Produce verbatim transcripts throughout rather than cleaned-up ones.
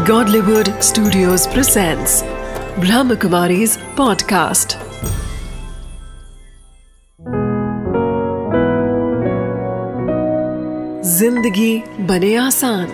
Godlywood Studios presents Brahmakumari's podcast. जिंदगी बने आसान।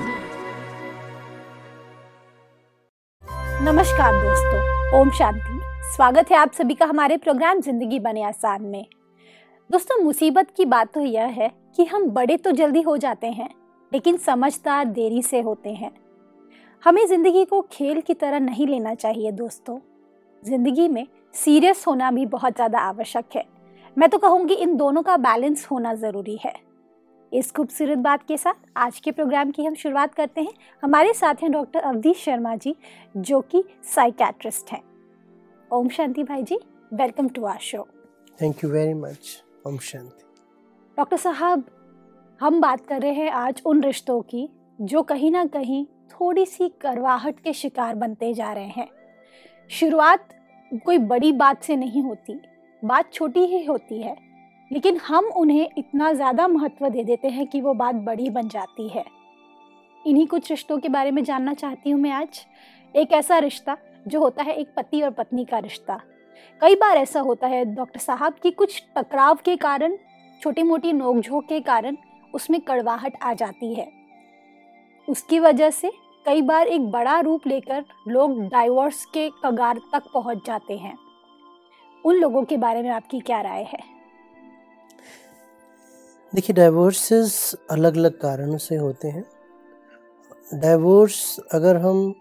नमस्कार दोस्तों, ओम शांति। स्वागत है आप सभी का हमारे प्रोग्राम जिंदगी बने आसान में। दोस्तों, मुसीबत की बात तो यह है कि हम बड़े तो जल्दी हो जाते हैं, लेकिन समझदार देरी से होते हैं। हमें जिंदगी को खेल की तरह नहीं लेना चाहिए दोस्तों। जिंदगी में सीरियस होना भी बहुत ज़्यादा आवश्यक है। मैं तो कहूँगी इन दोनों का बैलेंस होना ज़रूरी है। इस खूबसूरत बात के साथ आज के प्रोग्राम की हम शुरुआत करते हैं। हमारे साथ हैं डॉक्टर अवधेश शर्मा जी, जो कि साइकेट्रिस्ट हैं। ओम शांति भाई जी, welcome to our show. Thank you very much. ओम शांति। डॉक्टर साहब, हम बात कर रहे हैं आज उन रिश्तों की जो कहीं ना कहीं थोड़ी सी करवाहट के शिकार बनते जा रहे हैं। शुरुआत कोई बड़ी बात से नहीं होती, बात छोटी ही होती है, लेकिन हम उन्हें इतना ज़्यादा महत्व दे देते हैं कि वो बात बड़ी बन जाती है। इन्हीं कुछ रिश्तों के बारे में जानना चाहती हूँ मैं आज। एक ऐसा रिश्ता जो होता है एक पति और पत्नी का रिश्ता। कई बार ऐसा होता है डॉक्टर साहब कि कुछ टकराव के कारण, छोटी मोटी नोकझोंक के कारण उसमें कड़वाहट आ जाती है। उसकी वजह से कई बार एक बड़ा रूप लेकर लोग डाइवोर्स के कगार तक पहुंच जाते हैं। उन लोगों के बारे में आपकी क्या राय है? देखिए, डाइवोर्सेस अलग अलग कारणों से होते हैं। डाइवोर्स अगर हम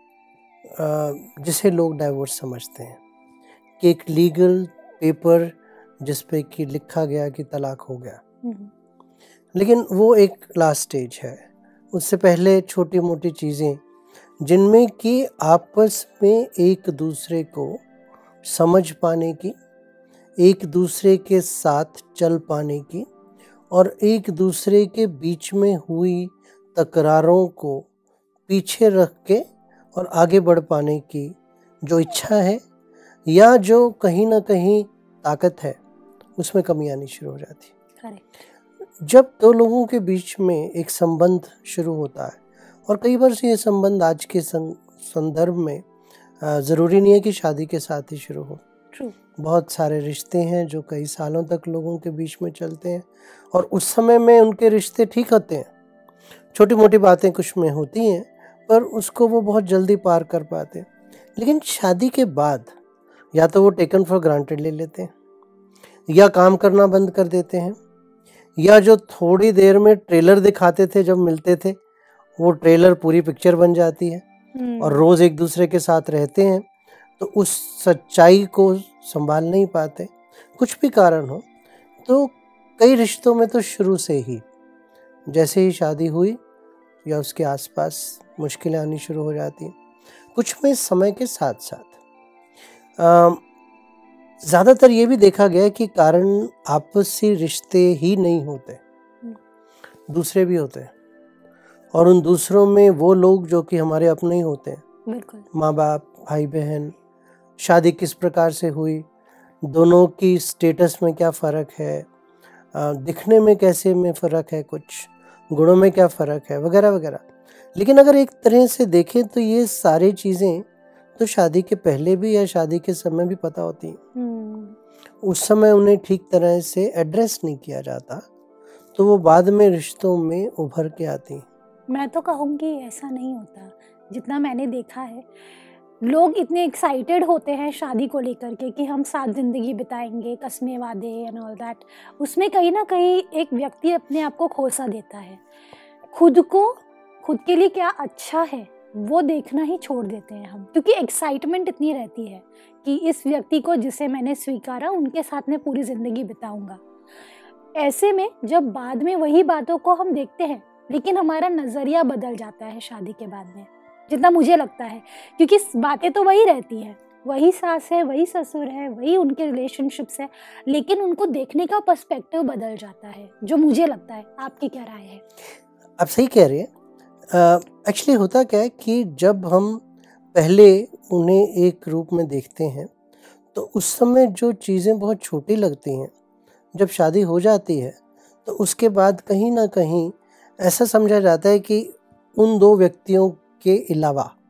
जिसे लोग डाइवोर्स समझते हैं कि एक लीगल पेपर जिस पे कि लिखा गया कि तलाक हो गया, लेकिन वो एक लास्ट स्टेज है। उससे पहले छोटी मोटी चीज़ें जिनमें कि आपस में एक दूसरे को समझ पाने की, एक दूसरे के साथ चल पाने की और एक दूसरे के बीच में हुई तकरारों को पीछे रख के और आगे बढ़ पाने की जो इच्छा है या जो कहीं ना कहीं ताकत है, उसमें कमी आनी शुरू हो जाती है। जब दो लोगों के बीच में एक संबंध शुरू होता है, और कई बार से ये संबंध आज के संदर्भ में ज़रूरी नहीं है कि शादी के साथ ही शुरू हो। True. बहुत सारे रिश्ते हैं जो कई सालों तक लोगों के बीच में चलते हैं और उस समय में उनके रिश्ते ठीक होते हैं। छोटी मोटी बातें कुछ में होती हैं पर उसको वो बहुत जल्दी पार कर पाते हैं। लेकिन शादी के बाद या तो वो टेकन फॉर ग्रांटेड ले लेते हैं, या काम करना बंद कर देते हैं, या जो थोड़ी देर में ट्रेलर दिखाते थे जब मिलते थे, वो ट्रेलर पूरी पिक्चर बन जाती है। और रोज़ एक दूसरे के साथ रहते हैं तो उस सच्चाई को संभाल नहीं पाते। कुछ भी कारण हो, तो कई रिश्तों में तो शुरू से ही जैसे ही शादी हुई या उसके आसपास मुश्किलें आनी शुरू हो जाती हैं। कुछ में समय के साथ साथ ज़्यादातर ये भी देखा गया कि कारण आपसी रिश्ते ही नहीं होते, दूसरे भी होते हैं। और उन दूसरों में वो लोग जो कि हमारे अपने ही होते हैं। बिल्कुल। माँ बाप, भाई बहन, शादी किस प्रकार से हुई, दोनों की स्टेटस में क्या फ़र्क है, दिखने में कैसे में फ़र्क है, कुछ गुणों में क्या फ़र्क है, वगैरह वगैरह। लेकिन अगर एक तरह से देखें तो ये सारी चीज़ें तो शादी के पहले भी या शादी के समय भी पता होती हैं। उस समय उन्हें ठीक तरह से एड्रेस नहीं किया जाता, तो वो बाद में रिश्तों में उभर के आती हैं। मैं तो कहूँगी ऐसा नहीं होता। जितना मैंने देखा है, लोग इतने एक्साइटेड होते हैं शादी को लेकर के कि हम साथ ज़िंदगी बिताएंगे, कस्में वादे एंड ऑल दैट। उसमें कहीं ना कहीं एक व्यक्ति अपने आप को खोसा देता है। खुद को, खुद के लिए क्या अच्छा है वो देखना ही छोड़ देते हैं हम, क्योंकि एक्साइटमेंट इतनी रहती है कि इस व्यक्ति को जिसे मैंने स्वीकारा उनके साथ में पूरी ज़िंदगी बिताऊंगा। ऐसे में जब बाद में वही बातों को हम देखते हैं, लेकिन हमारा नज़रिया बदल जाता है शादी के बाद में, जितना मुझे लगता है। क्योंकि बातें तो वही रहती है, वही सास है, वही ससुर है, वही उनके रिलेशनशिप्स है, लेकिन उनको देखने का पर्सपेक्टिव बदल जाता है, जो मुझे लगता है। आपकी क्या राय है? आप सही कह रहे हैं। एक्चुअली uh, होता क्या है कि जब हम पहले उन्हें एक रूप में देखते हैं तो उस समय जो चीज़ें बहुत छोटी लगती हैं, जब शादी हो जाती है तो उसके बाद कहीं ना कहीं ऐसा समझा जाता है कि उन दो व्यक्तियों के अलावा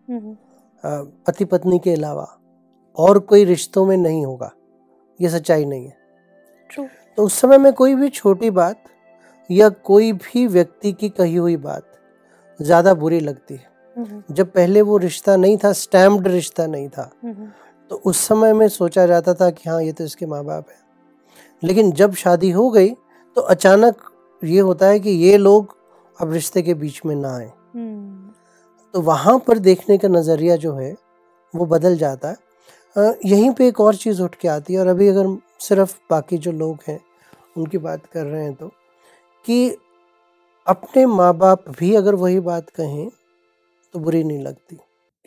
हम्म, पति पत्नी के अलावा और कोई रिश्तों में नहीं होगा, ये सच्चाई नहीं है। ट्रू। तो उस समय में कोई भी छोटी बात या कोई भी व्यक्ति की कही हुई बात ज़्यादा बुरी लगती है। हम्म, जब पहले वो रिश्ता नहीं था, स्टैम्प्ड रिश्ता नहीं था, हम्म, तो उस समय में सोचा जाता था कि हाँ ये तो इसके माँ बाप हैं। लेकिन जब शादी हो गई तो अचानक ये होता है कि ये लोग अब रिश्ते के बीच में ना आए। हम्म, तो वहाँ पर देखने का नज़रिया जो है वो बदल जाता है। अ, यहीं पे एक और चीज़ उठ के आती है, और अभी अगर सिर्फ बाकी जो लोग हैं उनकी बात कर रहे हैं तो, कि अपने माँ बाप भी अगर वही बात कहें तो बुरी नहीं लगती,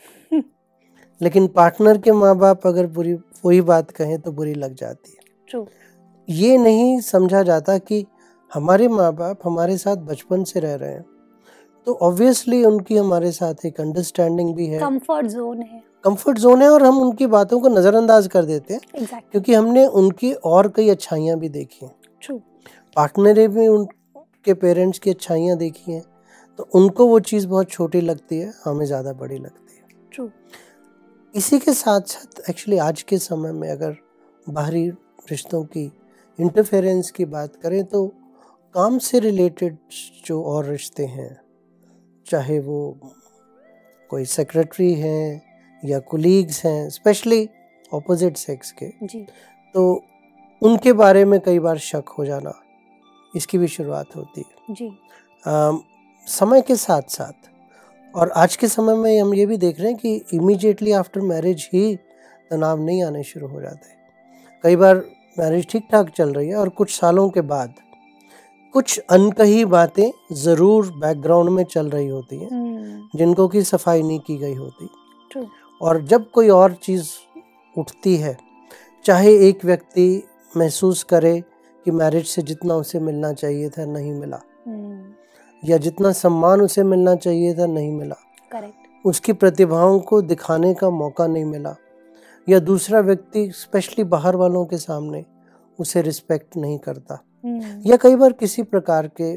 लेकिन पार्टनर के माँ बाप अगर बुरी वही बात कहें तो बुरी लग जाती है। ट्रू। ये नहीं समझा जाता कि हमारे माँ बाप हमारे साथ बचपन से रह रहे हैं, तो ऑब्वियसली उनकी हमारे साथ एक अंडरस्टैंडिंग भी है, कंफर्ट जोन है। कंफर्ट जोन है, और हम उनकी बातों को नज़रअंदाज कर देते हैं एग्जैक्टली। क्योंकि हमने उनकी और कई अच्छाइयाँ भी देखी हैं। ट्रू। पार्टनर ने भी उनके पेरेंट्स की अच्छाइयाँ देखी हैं, तो उनको वो चीज़ बहुत छोटी लगती है, हमें ज़्यादा बड़ी लगती है। ट्रू। इसी के साथ साथ एक्चुअली आज के समय में अगर बाहरी रिश्तों की इंटरफेरेंस की बात करें तो काम से रिलेटेड जो और रिश्ते हैं, चाहे वो कोई सेक्रेटरी हैं या कुलीग्स हैं, स्पेशली ऑपोजिट सेक्स के, जी। तो उनके बारे में कई बार शक हो जाना, इसकी भी शुरुआत होती है। जी। आ, समय के साथ साथ, और आज के समय में हम ये भी देख रहे हैं कि इमीडिएटली आफ्टर मैरिज ही तनाव नहीं आने शुरू हो जाते हैं। कई बार मैरिज ठीक ठाक चल रही है और कुछ सालों के बाद कुछ अनकही बातें ज़रूर बैकग्राउंड में चल रही होती हैं, हम्म, जिनको की सफाई नहीं की गई होती। ट्रू। और जब कोई और चीज़ उठती है, चाहे एक व्यक्ति महसूस करे कि मैरिज से जितना उसे मिलना चाहिए था नहीं मिला, हम्म, या जितना सम्मान उसे मिलना चाहिए था नहीं मिला, करेक्ट। उसकी प्रतिभाओं को दिखाने का मौका नहीं मिला, या दूसरा व्यक्ति स्पेशली बाहर वालों के सामने उसे रिस्पेक्ट नहीं करता, हम्म, या कई बार किसी प्रकार के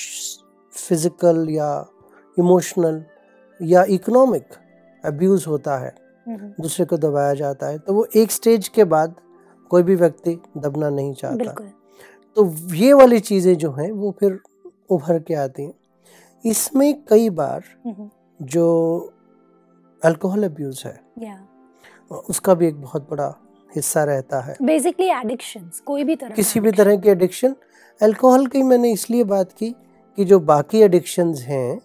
फिजिकल या इमोशनल या इकोनॉमिक अब्यूज़ होता है, हम्म, दूसरे को दबाया जाता है, तो वो एक स्टेज के बाद कोई भी व्यक्ति दबना नहीं चाहता। बिल्कुल। तो ये वाली चीज़ें जो हैं वो फिर उभर के आती हैं। इसमें कई बार हम्म, जो अल्कोहल अब्यूज़ है या उसका भी एक बहुत बड़ा हिस्सा रहता है। बेसिकली एडिक्शंस, कोई भी तरह किसी भी तरह की एडिक्शन, अल्कोहल की मैंने इसलिए बात की कि जो बाकी एडिक्शंस हैं,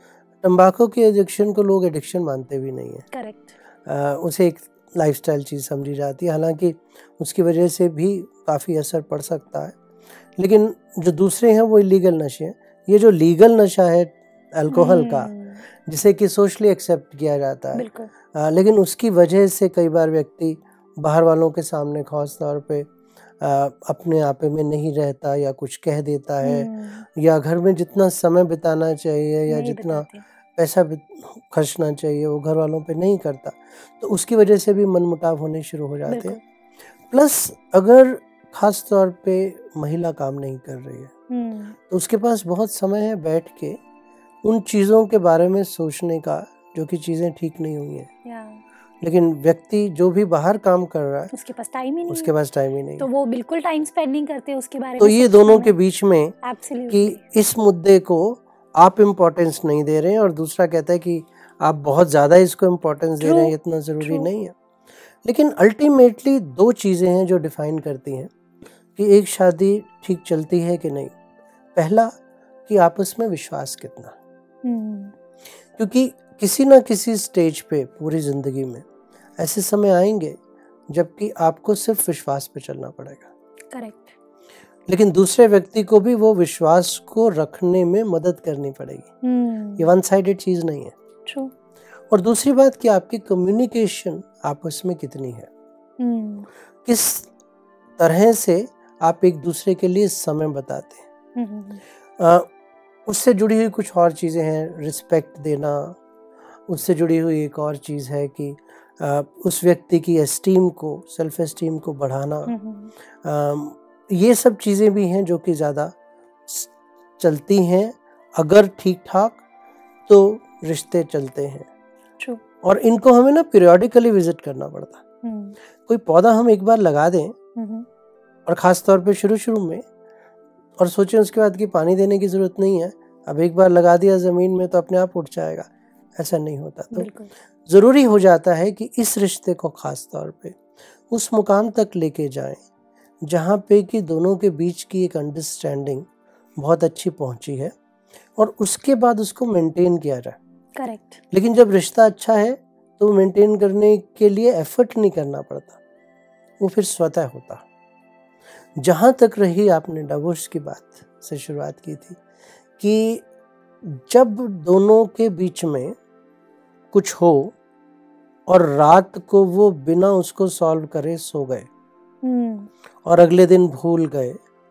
तंबाकू की एडिक्शन को लोग एडिक्शन मानते भी नहीं हैं। करेक्ट। उसे एक लाइफस्टाइल चीज़ समझी जाती है, हालांकि उसकी वजह से भी काफ़ी असर पड़ सकता है। लेकिन जो दूसरे हैं वो इलीगल नशे हैं। ये जो लीगल नशा है अल्कोहल का, जिसे कि सोशली एक्सेप्ट किया जाता है, बिल्कुल। आ, लेकिन उसकी वजह से कई बार व्यक्ति बाहर वालों के सामने खास तौर पे आ, अपने आपे में नहीं रहता या कुछ कह देता है, हम्म, या घर में जितना समय बिताना चाहिए या नहीं जितना बताते। पैसा खर्चना चाहिए वो घर वालों पे नहीं करता, तो उसकी वजह से भी मनमुटाव होने शुरू हो जाते हैं। प्लस अगर खास तौर पे महिला काम नहीं कर रही है हम्म, तो उसके पास बहुत समय है बैठ के उन चीज़ों के बारे में सोचने का जो कि चीज़ें ठीक नहीं हुई हैं। या लेकिन व्यक्ति जो भी बाहर काम कर रहा है उसके पास टाइम ही नहीं उसके है, पास टाइम ही नहीं तो है। वो बिल्कुल टाइम स्पेंड नहीं करते उसके बारे तो में ये सोचने दोनों में। के बीच में एब्सोल्युटली। कि इस मुद्दे को आप इम्पोर्टेंस नहीं दे रहे हैं और दूसरा कहता है कि आप बहुत ज़्यादा इसको इम्पोर्टेंस दे रहे हैं, इतना ज़रूरी True. नहीं है। लेकिन अल्टीमेटली दो चीज़ें हैं जो डिफाइन करती हैं कि एक शादी ठीक चलती है कि नहीं। पहला कि आपस में विश्वास कितना, हम्म, क्योंकि किसी ना किसी स्टेज पे पूरी ज़िंदगी में ऐसे समय आएंगे जबकि आपको सिर्फ विश्वास पे चलना पड़ेगा, करेक्ट। लेकिन दूसरे व्यक्ति को भी वो विश्वास को रखने में मदद करनी पड़ेगी। हम्म, ये वन साइडेड चीज़ नहीं है। ट्रू। और दूसरी बात कि आपकी कम्युनिकेशन आपस में कितनी है, हम्म, किस तरह से आप एक दूसरे के लिए समय बताते हैं। हम्म, आ, उससे जुड़ी हुई कुछ और चीज़ें हैं, रिस्पेक्ट देना। उससे जुड़ी हुई एक और चीज़ है कि आ, उस व्यक्ति की एस्टीम को, सेल्फ एस्टीम को बढ़ाना। हम्म, आ, ये सब चीज़ें भी हैं जो कि ज़्यादा चलती हैं। अगर ठीक ठाक तो रिश्ते चलते हैं, ट्रू। और इनको हमें ना पीरियोडिकली विजिट करना पड़ता। हम्म, कोई पौधा हम एक बार लगा दें हम्म, और ख़ास तौर पे शुरू शुरू में, और सोचें उसके बाद कि पानी देने की ज़रूरत नहीं है, अब एक बार लगा दिया ज़मीन में तो अपने आप उठ जाएगा, ऐसा नहीं होता। तो बिल्कुल। ज़रूरी हो जाता है कि इस रिश्ते को ख़ास तौर पे उस मुकाम तक लेके जाएं जहाँ पे कि दोनों के बीच की एक अंडरस्टैंडिंग बहुत अच्छी पहुँची है, और उसके बाद उसको मेंटेन किया जाए। करेक्ट। लेकिन जब रिश्ता अच्छा है तो मेंटेन करने के लिए एफर्ट नहीं करना पड़ता, वो फिर स्वतः होता। जहाँ तक रही आपने डिवोर्स की बात से शुरुआत की थी कि जब दोनों के बीच में कुछ हो और रात को वो बिना उसको सॉल्व करे सो गए हम्म, और अगले दिन भूल गए,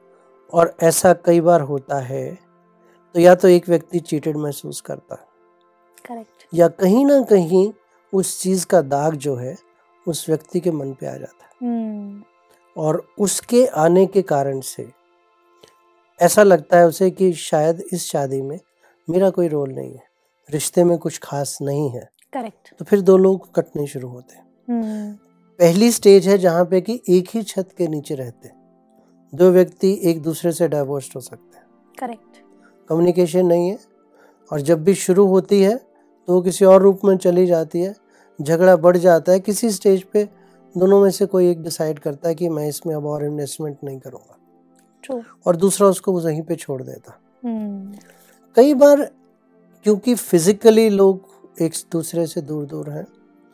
और ऐसा कई बार होता है, तो या तो एक व्यक्ति चीटेड महसूस करता है, करेक्ट। या कहीं ना कहीं उस चीज़ का दाग जो है उस व्यक्ति के मन पे आ जाता है, हम्म, और उसके आने के कारण से ऐसा लगता है उसे कि शायद इस शादी में मेरा कोई रोल नहीं है, रिश्ते में कुछ खास नहीं है। करेक्ट। तो फिर दो लोग कटने शुरू होते हैं। हम्म, पहली स्टेज है जहाँ पे कि एक ही छत के नीचे रहते हैं, दो व्यक्ति एक दूसरे से डाइवोर्स हो सकते हैं, करेक्ट। कम्युनिकेशन नहीं है, और जब भी शुरू होती है तो वो किसी और रूप में चली जाती है, झगड़ा बढ़ जाता है। किसी स्टेज पे दोनों में से कोई एक डिसाइड करता है कि मैं इसमें अब और इन्वेस्टमेंट नहीं करूँगा, ट्रू। और दूसरा उसको वहीं पे छोड़ देता। हम्म, कई बार क्योंकि फिजिकली लोग एक दूसरे से दूर दूर हैं,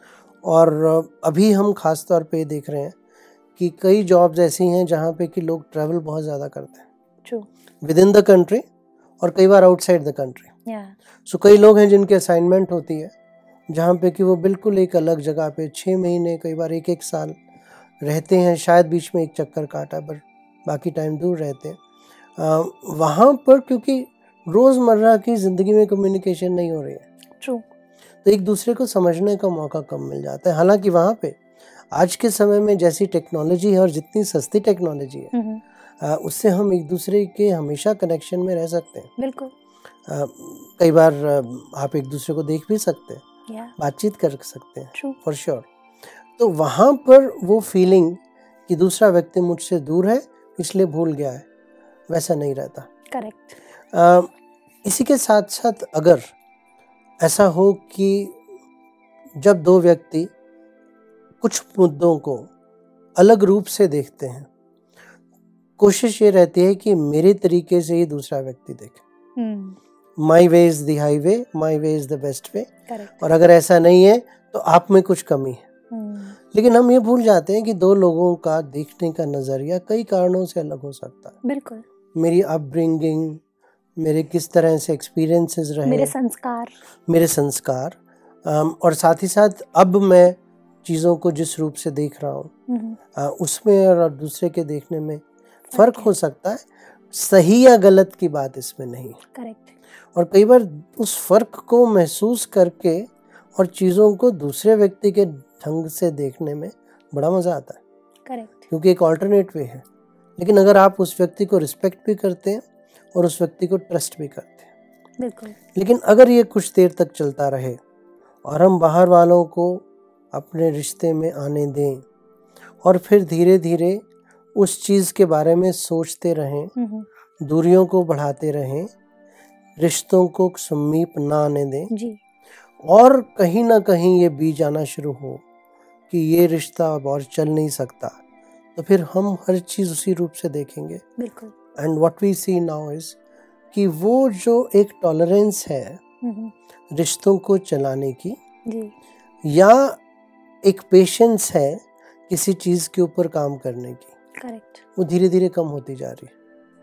और अभी हम खास तौर पे देख रहे हैं कि कई जॉब्स ऐसी हैं जहाँ पे कि लोग ट्रैवल बहुत ज़्यादा करते हैं true. Within the country, और कई बार आउटसाइड द कंट्री। या सो कई लोग हैं जिनकी असाइनमेंट होती है जहाँ पे कि वो बिल्कुल एक अलग जगह पे छः महीने कई बार एक एक साल रहते हैं, शायद बीच में एक चक्कर काटा, पर बाकी टाइम दूर रहते हैं। आ, वहाँ पर क्योंकि रोज़मर्रा की ज़िंदगी में कम्युनिकेशन नहीं हो रही है, ट्रू। तो एक दूसरे को समझने का मौका कम मिल जाता है। हालांकि वहाँ पे आज के समय में जैसी टेक्नोलॉजी है और जितनी सस्ती टेक्नोलॉजी है, हम्म, आ, उससे हम एक दूसरे के हमेशा कनेक्शन में रह सकते हैं। बिल्कुल। आ, कई बार आ, आप एक दूसरे को देख भी सकते हैं, या बातचीत कर सकते हैं, ट्रू। For sure. तो वहाँ पर वो फीलिंग कि दूसरा व्यक्ति मुझसे दूर है इसलिए भूल गया है, वैसा नहीं रहता। करेक्ट। आ, इसी के साथ साथ अगर ऐसा हो कि जब दो व्यक्ति कुछ मुद्दों को अलग रूप से देखते हैं, कोशिश ये रहती है कि मेरे तरीके से ही दूसरा व्यक्ति देखे। Hmm, my way is the highway, my way is the best way. Correct. और अगर ऐसा नहीं है तो आप में कुछ कमी है। हम्म, लेकिन हम ये भूल जाते हैं कि दो लोगों का देखने का नज़रिया कई कारणों से अलग हो सकता है। बिल्कुल। मेरी अपब्रिंगिंग, मेरे किस तरह से एक्सपीरियंसेस रहे, मेरे संस्कार। मेरे संस्कार, अम, और साथ ही साथ अब मैं चीज़ों को जिस रूप से देख रहा हूँ हम्म, अ, उसमें और दूसरे के देखने में फ़र्क हो सकता है। सही या गलत की बात इसमें नहीं है। करेक्ट। और कई बार उस फ़र्क को महसूस करके और चीज़ों को दूसरे व्यक्ति के ढंग से देखने में बड़ा मज़ा आता है, करेक्ट। क्योंकि एक ऑल्टरनेट वे है। लेकिन अगर आप उस व्यक्ति को रिस्पेक्ट भी करते हैं और उस व्यक्ति को ट्रस्ट भी करते हैं, बिल्कुल। लेकिन अगर ये कुछ देर तक चलता रहे और हम बाहर वालों को अपने रिश्ते में आने दें और फिर धीरे धीरे उस चीज़ के बारे में सोचते रहें, हम्म, दूरियों को बढ़ाते रहें, रिश्तों को समीप ना आने दें, जी। और कहीं ना कहीं ये बीज आना शुरू हो कि ये रिश्ता अब और चल नहीं सकता, तो फिर हम हर चीज़ उसी रूप से देखेंगे। बिल्कुल। And what we see now is कि वो जो एक टॉलरेंस है हम्म, रिश्तों को चलाने की, जी। या एक पेशेंस है किसी चीज़ के ऊपर काम करने की, करेक्ट। वो धीरे धीरे कम होती जा रही है।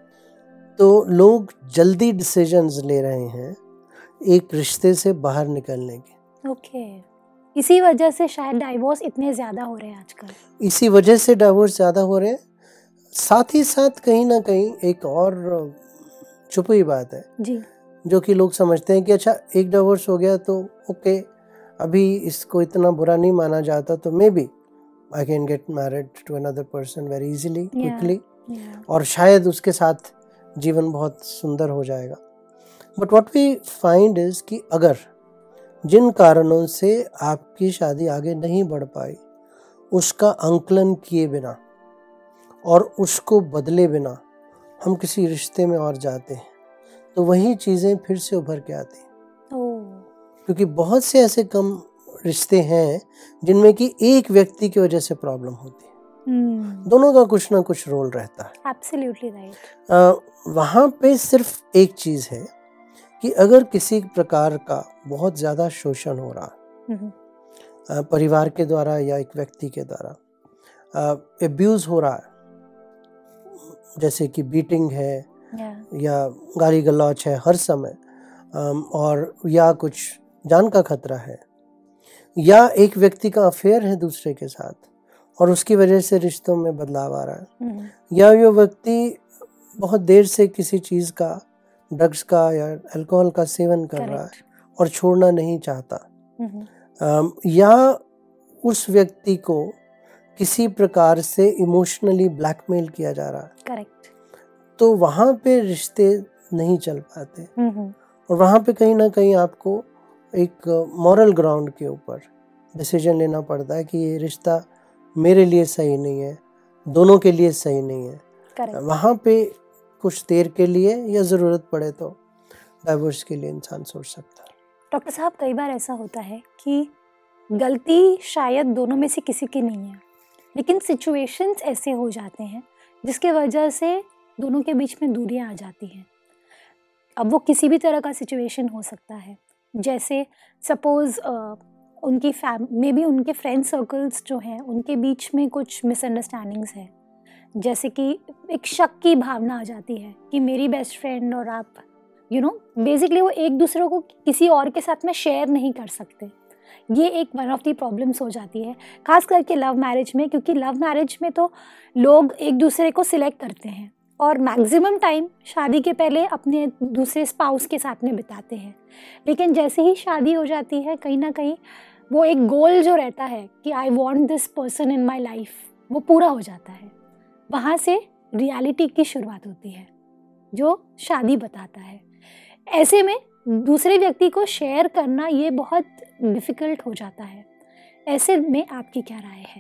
तो लोग जल्दी डिसीजंस ले रहे हैं एक रिश्ते से बाहर निकलने के। ओके। इसी वजह से शायद डाइवोर्स इतने ज़्यादा हो रहे हैं आजकल। इसी वजह से डाइवोर्स ज़्यादा हो रहे हैं। साथ ही साथ कहीं ना कहीं एक और छुपी हुई बात है जी। जो कि लोग समझते हैं कि अच्छा एक डाइवोर्स हो गया तो ओके, अभी इसको इतना बुरा नहीं माना जाता, तो maybe I can get married to another person very easily, quickly, और शायद उसके साथ जीवन बहुत सुंदर हो जाएगा। But what we find is कि अगर जिन कारणों से आपकी शादी आगे नहीं बढ़ पाई, उसका आंकलन किए बिना और उसको बदले बिना हम किसी रिश्ते में और जाते हैं, तो वही चीज़ें फिर से उभर के आती हैं। ओह, क्योंकि बहुत से ऐसे कम रिश्ते हैं जिनमें कि एक व्यक्ति की वजह से प्रॉब्लम होती है, हम्म, दोनों का कुछ ना कुछ रोल रहता है। Absolutely right. अ, वहाँ पे सिर्फ एक चीज़ है कि अगर किसी प्रकार का बहुत ज़्यादा शोषण हो रहा हम्म, है, परिवार के द्वारा या एक व्यक्ति के द्वारा एब्यूज़ हो रहा है, जैसे कि बीटिंग है या या गाली गलौच है हर समय, अम, और या कुछ जान का खतरा है, या एक व्यक्ति का अफेयर है दूसरे के साथ और उसकी वजह से रिश्तों में बदलाव आ रहा है, हम्म, या ये व्यक्ति बहुत देर से किसी चीज़ का, ड्रग्स का या अल्कोहल का सेवन कर रहा है करेक्ट। और छोड़ना नहीं चाहता, हम्म, अम, या उस व्यक्ति को किसी प्रकार से इमोशनली ब्लैकमेल किया जा रहा है, करेक्ट। तो वहाँ पे रिश्ते नहीं चल पाते। हम्म, और वहाँ पे कहीं ना कहीं आपको एक मॉरल ग्राउंड के ऊपर डिसीजन लेना पड़ता है कि ये रिश्ता मेरे लिए सही नहीं है, दोनों के लिए सही नहीं है। करेक्ट। वहाँ पे कुछ देर के लिए या ज़रूरत पड़े तो डाइवोर्स के लिए इंसान सोच सकता है। डॉक्टर साहब, कई बार ऐसा होता है कि गलती शायद दोनों में से किसी की नहीं है, लेकिन सिचुएशंस ऐसे हो जाते हैं जिसके वजह से दोनों के बीच में दूरियां आ जाती हैं। अब वो किसी भी तरह का सिचुएशन हो सकता है, जैसे सपोज़ उनकी फैम मे बी उनके फ्रेंड सर्कल्स जो हैं उनके बीच में कुछ मिसअंडरस्टैंडिंग्स है, जैसे कि एक शक की भावना आ जाती है कि मेरी बेस्ट फ्रेंड और आप यू नो बेसिकली वो एक दूसरे को किसी और के साथ में शेयर नहीं कर सकते। ये एक वन ऑफ दी प्रॉब्लम्स हो जाती है, खास करके लव मैरिज में, क्योंकि लव मैरिज में तो लोग एक दूसरे को सिलेक्ट करते हैं और मैक्सिमम टाइम शादी के पहले अपने दूसरे स्पाउस के साथ में बिताते हैं, लेकिन जैसे ही शादी हो जाती है कहीं ना कहीं वो एक गोल जो रहता है कि I want this person in my life, वो पूरा हो जाता है। वहाँ से रियलिटी की शुरुआत होती है जो शादी बताता है। ऐसे में दूसरे व्यक्ति को शेयर करना ये बहुत डिफ़िकल्ट हो जाता है। ऐसे में आपकी क्या राय है?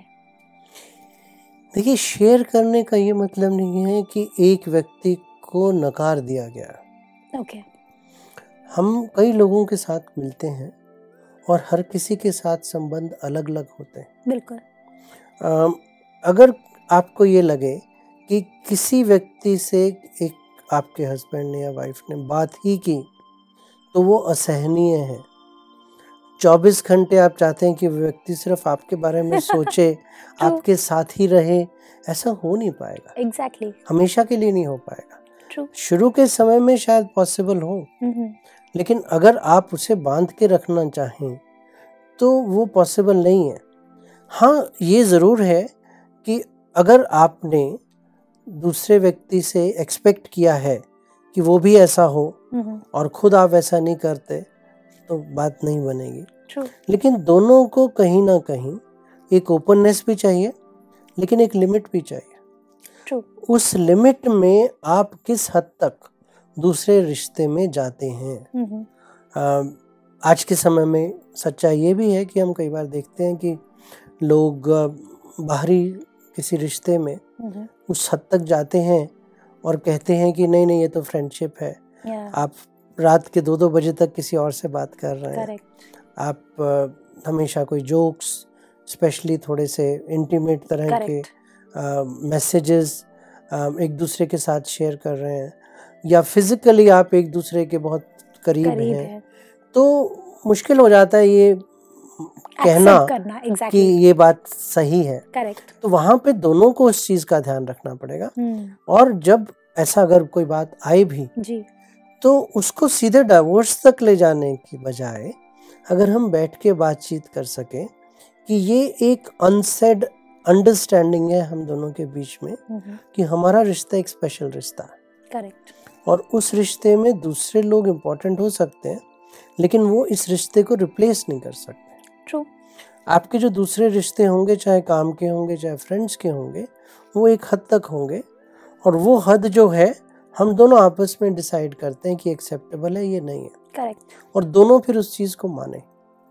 देखिए, शेयर करने का ये मतलब नहीं है कि एक व्यक्ति को नकार दिया गया। ओके। हम कई लोगों के साथ मिलते हैं और हर किसी के साथ संबंध अलग अलग होते हैं। बिल्कुल। अम, अगर आपको ये लगे कि किसी व्यक्ति से एक आपके हस्बैंड ने या वाइफ ने बात ही की तो वो असहनीय है, चौबीस घंटे आप चाहते हैं कि वो व्यक्ति सिर्फ आपके बारे में सोचे, आपके साथ ही रहे, ऐसा हो नहीं पाएगा। एग्जैक्टली। हमेशा के लिए नहीं हो पाएगा। ट्रू। शुरू के समय में शायद पॉसिबल हो, लेकिन अगर आप उसे बांध के रखना चाहें तो वो पॉसिबल नहीं है। हाँ, ये ज़रूर है कि अगर आपने दूसरे व्यक्ति से एक्सपेक्ट किया है कि वो भी ऐसा हो और खुद आप ऐसा नहीं करते तो बात नहीं बनेगी। ट्रू। लेकिन दोनों को कहीं ना कहीं एक ओपननेस भी चाहिए, लेकिन एक लिमिट भी चाहिए। ट्रू। उस लिमिट में आप किस हद तक दूसरे रिश्ते में जाते हैं। आ, आज के समय में सच्चाई ये भी है कि हम कई बार देखते हैं कि लोग बाहरी किसी रिश्ते में उस हद तक जाते हैं और कहते हैं कि नहीं नहीं ये तो फ्रेंडशिप है। Yeah. आप रात के दो दो बजे तक किसी और से बात कर रहे हैं। Correct. आप आ, हमेशा कोई जोक्स, स्पेशली थोड़े से इंटीमेट तरह Correct. के मैसेजेस एक दूसरे के साथ शेयर कर रहे हैं, या फिजिकली आप एक दूसरे के बहुत करीब, करीब हैं है। तो मुश्किल हो जाता है ये कहना करना, exactly. कि ये बात सही है। Correct. तो वहाँ पे दोनों को उस चीज़ का ध्यान रखना पड़ेगा। hmm. और जब ऐसा अगर कोई बात आए भी जी, तो उसको सीधे डाइवोर्स तक ले जाने की बजाय अगर हम बैठ के बातचीत कर सकें कि ये एक अनसेड अंडरस्टैंडिंग है हम दोनों के बीच में hmm. कि हमारा रिश्ता एक स्पेशल रिश्ता है। करेक्ट। और उस रिश्ते में दूसरे लोग इम्पोर्टेंट हो सकते हैं, लेकिन वो इस रिश्ते को रिप्लेस नहीं कर सकते। ट्रू। आपके जो दूसरे रिश्ते होंगे, चाहे काम के होंगे चाहे फ्रेंड्स के होंगे, वो एक हद तक होंगे, और वो हद जो है हम दोनों आपस में डिसाइड करते हैं कि एक्सेप्टेबल है ये नहीं है। करेक्ट। और दोनों फिर उस चीज़ को माने।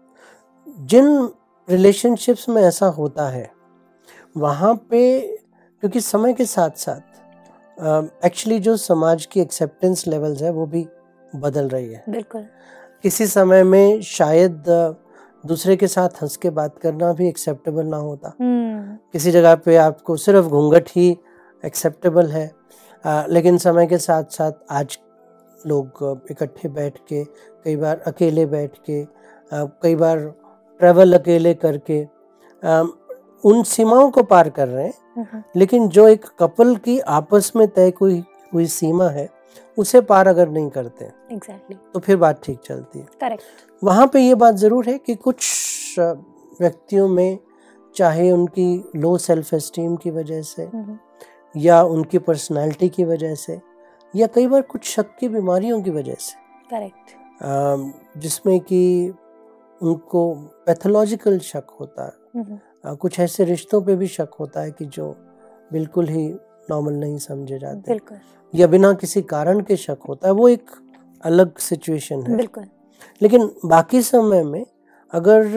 जिन रिलेशनशिप्स में ऐसा होता है वहाँ पे, क्योंकि समय के साथ साथ एक्चुअली जो समाज की एक्सेप्टेंस लेवल्स है वो भी बदल रही है। बिल्कुल। किसी समय में शायद दूसरे के साथ हंस के बात करना भी एक्सेप्टेबल ना होता, हम्म किसी जगह पे आपको सिर्फ घूंघट ही एक्सेप्टेबल है। आ, लेकिन समय के साथ साथ आज लोग इकट्ठे बैठ के, कई बार अकेले बैठ के, आ, कई बार ट्रैवल अकेले करके आ, उन सीमाओं को पार कर रहे हैं। लेकिन जो एक कपल की आपस में तय हुई हुई सीमा है उसे पार अगर नहीं करते exactly. तो फिर बात ठीक चलती है। करेक्ट। वहाँ पे ये बात ज़रूर है कि कुछ व्यक्तियों में, चाहे उनकी लो सेल्फ एस्टीम की वजह से या उनकी पर्सनालिटी की वजह से या कई बार कुछ शक की बीमारियों की वजह से, करेक्ट, जिसमें कि उनको पैथोलॉजिकल शक होता है, आ, कुछ ऐसे रिश्तों पे भी शक होता है कि जो बिल्कुल ही नॉर्मल नहीं समझे जाते, बिल्कुल, या बिना किसी कारण के शक होता है, वो एक अलग सिचुएशन है। बिल्कुल। लेकिन बाकी समय में अगर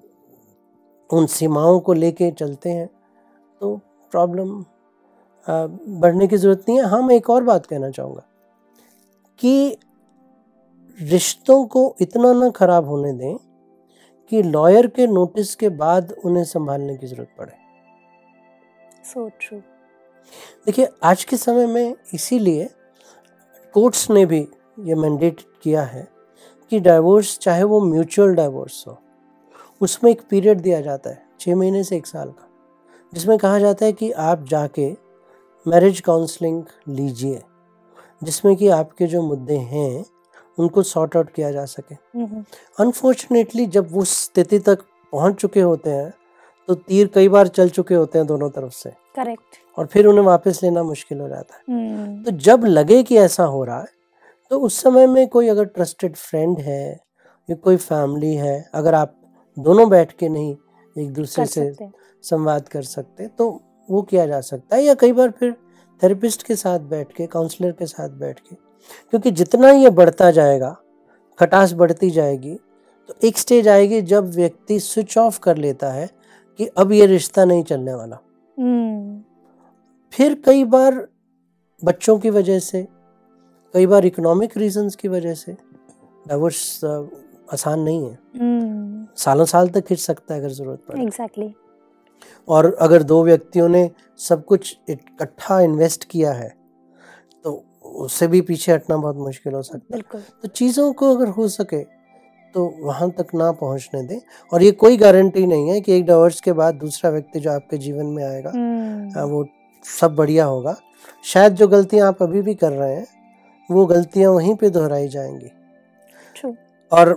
उन सीमाओं को लेके चलते हैं तो प्रॉब्लम बढ़ने की ज़रूरत नहीं है। हाँ, मैं एक और बात कहना चाहूँगा कि रिश्तों को इतना ना खराब होने दें कि लॉयर के नोटिस के बाद उन्हें संभालने की ज़रूरत पड़े। So true. देखिए, आज के समय में इसीलिए कोर्ट्स ने भी ये मैंडेट किया है कि डाइवोर्स, चाहे वो म्यूचुअल डाइवोर्स हो, उसमें एक पीरियड दिया जाता है छः महीने से एक साल का, जिसमें कहा जाता है कि आप जाके मैरिज काउंसलिंग लीजिए, जिसमें कि आपके जो मुद्दे हैं उनको सॉर्ट आउट किया जा सके। अनफॉर्चुनेटली जब उस स्थिति तक पहुंच चुके होते हैं तो तीर कई बार चल चुके होते हैं दोनों तरफ से, करेक्ट, और फिर उन्हें वापस लेना मुश्किल हो जाता है। hmm. तो जब लगे कि ऐसा हो रहा है तो उस समय में कोई अगर ट्रस्टेड फ्रेंड है या कोई फैमिली है, अगर आप दोनों बैठ के नहीं एक दूसरे से संवाद कर सकते तो वो किया जा सकता है, या कई बार फिर थेरेपिस्ट के साथ बैठ के, काउंसलर के साथ बैठ के, क्योंकि जितना ये बढ़ता जाएगा, खटास बढ़ती जाएगी, तो एक स्टेज आएगी जब व्यक्ति स्विच ऑफ कर लेता है कि अब ये रिश्ता नहीं चलने वाला। hmm. फिर कई बार बच्चों की वजह से, कई बार इकोनॉमिक रीजंस की वजह से डाइवोर्स आसान नहीं है, hmm. सालों साल तक खिंच सकता है अगर जरूरत पड़े। exactly. और अगर दो व्यक्तियों ने सब कुछ इकट्ठा इन्वेस्ट किया है तो उससे भी पीछे हटना बहुत मुश्किल हो सकता है। तो चीज़ों को अगर हो सके तो वहाँ तक ना पहुँचने दें। और ये कोई गारंटी नहीं है कि एक डाइवोर्स के बाद दूसरा व्यक्ति जो आपके जीवन में आएगा hmm. वो सब बढ़िया होगा। शायद जो गलतियाँ आप अभी भी कर रहे हैं वो गलतियाँ वहीं पे दोहराई जाएंगी। True. और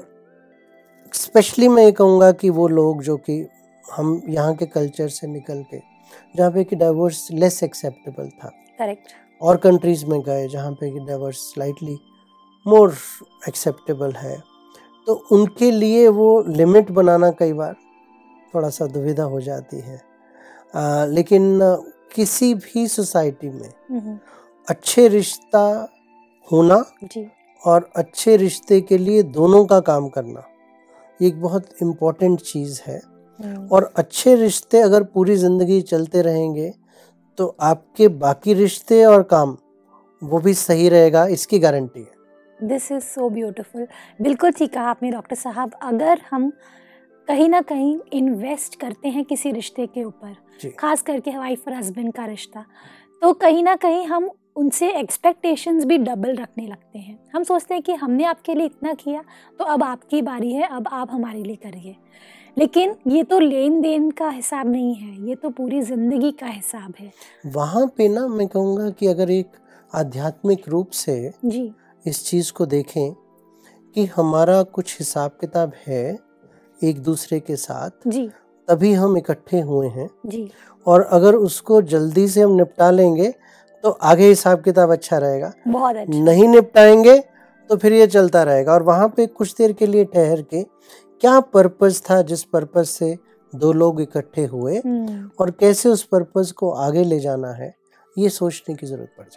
स्पेशली मैं ये कहूँगा कि वो लोग जो कि हम यहाँ के कल्चर से निकल के, जहाँ पे कि डाइवोर्स लेस एक्सेप्टेबल था, करेक्ट, और कंट्रीज में गए जहाँ पे कि डाइवोर्स स्लाइटली मोर एक्सेप्टेबल है, तो उनके लिए वो लिमिट बनाना कई बार थोड़ा सा दुविधा हो जाती है। आ, लेकिन किसी भी सोसाइटी में अच्छे रिश्ता होना जी, और अच्छे रिश्ते के लिए दोनों का काम करना एक बहुत इम्पोर्टेंट चीज़ है। और अच्छे रिश्ते अगर पूरी ज़िंदगी चलते रहेंगे तो आपके बाकी रिश्ते और काम वो भी सही रहेगा, इसकी गारंटी है। This is so beautiful. बिल्कुल ठीक कहा आपने डॉक्टर साहब। अगर हम कहीं ना कहीं इन्वेस्ट करते हैं किसी रिश्ते के ऊपर, खास करके वाइफ और हस्बैंड का रिश्ता, तो कहीं ना कहीं हम उनसे एक्सपेक्टेशंस भी डबल रखने लगते हैं। हम सोचते हैं कि हमने आपके लिए इतना किया तो अब आपकी बारी है, अब आप हमारे लिए करिए। लेकिन ये तो लेन देन का हिसाब नहीं है, ये तो पूरी ज़िंदगी का हिसाब है। वहाँ पे ना मैं कहूँगा कि अगर एक आध्यात्मिक रूप से जी इस चीज़ को देखें कि हमारा कुछ हिसाब किताब है एक दूसरे के साथ, जी, तभी हम इकट्ठे हुए हैं जी, और अगर उसको जल्दी से हम निपटा लेंगे तो आगे हिसाब किताब अच्छा रहेगा। बहुत अच्छा। नहीं निपटाएंगे तो फिर ये चलता रहेगा। और वहाँ पे कुछ देर के लिए ठहर के क्या पर्पस था जिस पर्पस से दो लोग इकट्ठे हुए और कैसे उस पर्पस को आगे ले जाना है, ये सोचने की ज़रूरत पड़ जाती है।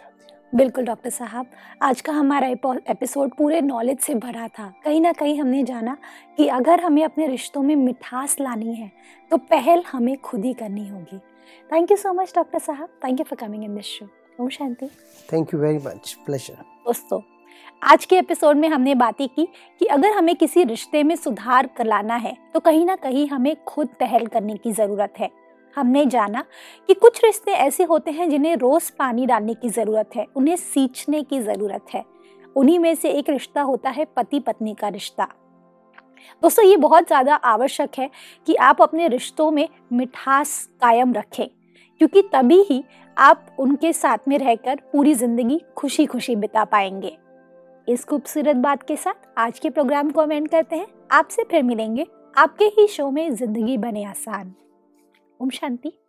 बिल्कुल डॉक्टर साहब, आज का हमारा एपिसोड पूरे नॉलेज से भरा था। कहीं ना कहीं हमने जाना कि अगर हमें अपने रिश्तों में मिठास लानी है तो पहल हमें खुद ही करनी होगी। Thank you so much doctor साहब, thank you for coming in this show. ओम शांति। Thank you very much, pleasure. दोस्तों, आज के एपिसोड में हमने बातें की कि अगर हमें किसी रिश्ते में सुधार कर लाना है तो कहीं ना कहीं हमें खुद पहल करने की ज़रूरत है। हमने जाना कि कुछ रिश्ते ऐसे होते हैं जिन्हें रोज़ पानी डालने की ज़रूरत है, उन्हें सींचने की ज़रूरत है। उन्हीं में से एक रिश्ता होता है पति पत्नी का रिश्ता। दोस्तों, ये बहुत ज़्यादा आवश्यक है कि आप अपने रिश्तों में मिठास कायम रखें, क्योंकि तभी ही आप उनके साथ में रहकर पूरी ज़िंदगी खुशी खुशी बिता पाएंगे। इस खूबसूरत बात के साथ आज के प्रोग्राम को हम एंड करते हैं। आपसे फिर मिलेंगे आपके ही शो में ज़िंदगी बने आसान। ओम शांति।